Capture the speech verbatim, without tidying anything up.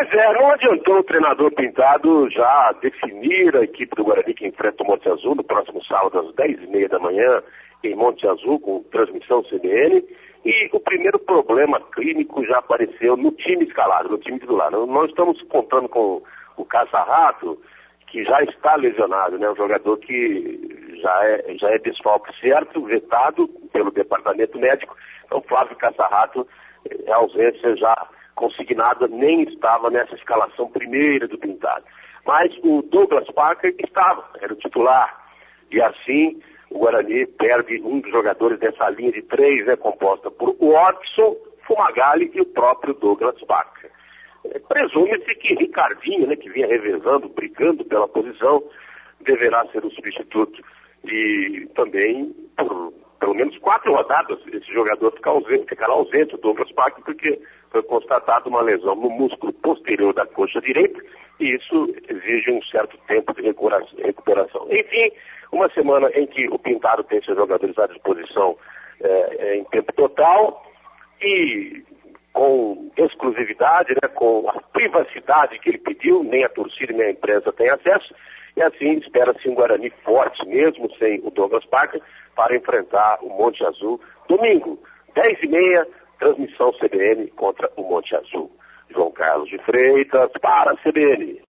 Pois é, não adiantou o treinador Pintado já definir a equipe do Guarani que enfrenta o Monte Azul no próximo sábado às dez e meia da manhã em Monte Azul com transmissão C B N, e o primeiro problema clínico já apareceu no time escalado, no time titular. Nós estamos contando com o Caça-Rato, que já está lesionado, né? Um jogador que já é, já é desfalque certo, vetado pelo departamento médico. Então, Flávio Caça-Rato, a ausência já consignada, nem estava nessa escalação primeira do Pintado. Mas o Douglas Parker estava, era o titular. E assim, o Guarani perde um dos jogadores dessa linha de três, né, composta por Watson, Fumagalli e o próprio Douglas Parker. É, presume-se que Ricardinho, né, que vinha revezando, brigando pela posição, deverá ser o substituto. E também, por pelo menos quatro rodadas, esse jogador fica ausente, ficará ausente, o Douglas Parker, porque foi constatada uma lesão no músculo posterior da coxa direita, e isso exige um certo tempo de recuperação. Enfim, uma semana em que o Pintado tem seus jogadores à disposição é, em tempo total e com exclusividade, né, com a privacidade que ele pediu, nem a torcida nem a imprensa tem acesso, e assim espera-se um Guarani forte, mesmo sem o Douglas Parker, para enfrentar o Monte Azul. Domingo, dez e meia, transmissão C B N contra o Monte Azul. João Carlos de Freitas para a C B N.